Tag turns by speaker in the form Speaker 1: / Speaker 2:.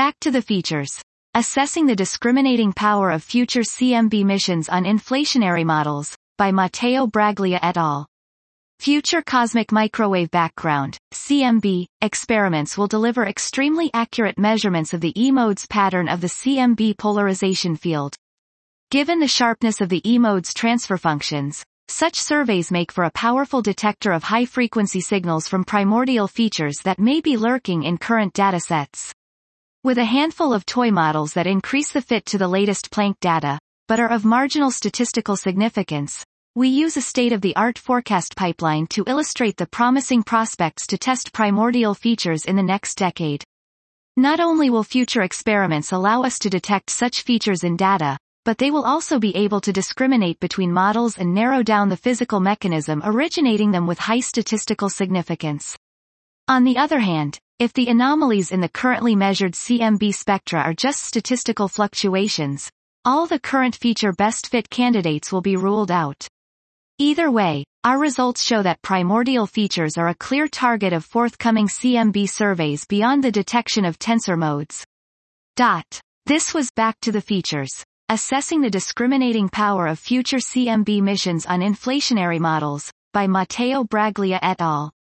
Speaker 1: Back to the features. Assessing the discriminating power of future CMB missions on inflationary models, by Matteo Braglia et al. Future cosmic microwave background, CMB, experiments will deliver extremely accurate measurements of the E-modes pattern of the CMB polarization field. Given the sharpness of the E-modes transfer functions, such surveys make for a powerful detector of high-frequency signals from primordial features that may be lurking in current datasets. With a handful of toy models that increase the fit to the latest Planck data, but are of marginal statistical significance, we use a state-of-the-art forecast pipeline to illustrate the promising prospects to test primordial features in the next decade. Not only will future experiments allow us to detect such features in data, but they will also be able to discriminate between models and narrow down the physical mechanism originating them with high statistical significance. On the other hand, if the anomalies in the currently measured CMB spectra are just statistical fluctuations, all the current feature best fit candidates will be ruled out. Either way, our results show that primordial features are a clear target of forthcoming CMB surveys beyond the detection of tensor modes. This was Back to the Features. Assessing the discriminating power of future CMB missions on inflationary models, by Matteo Braglia et al.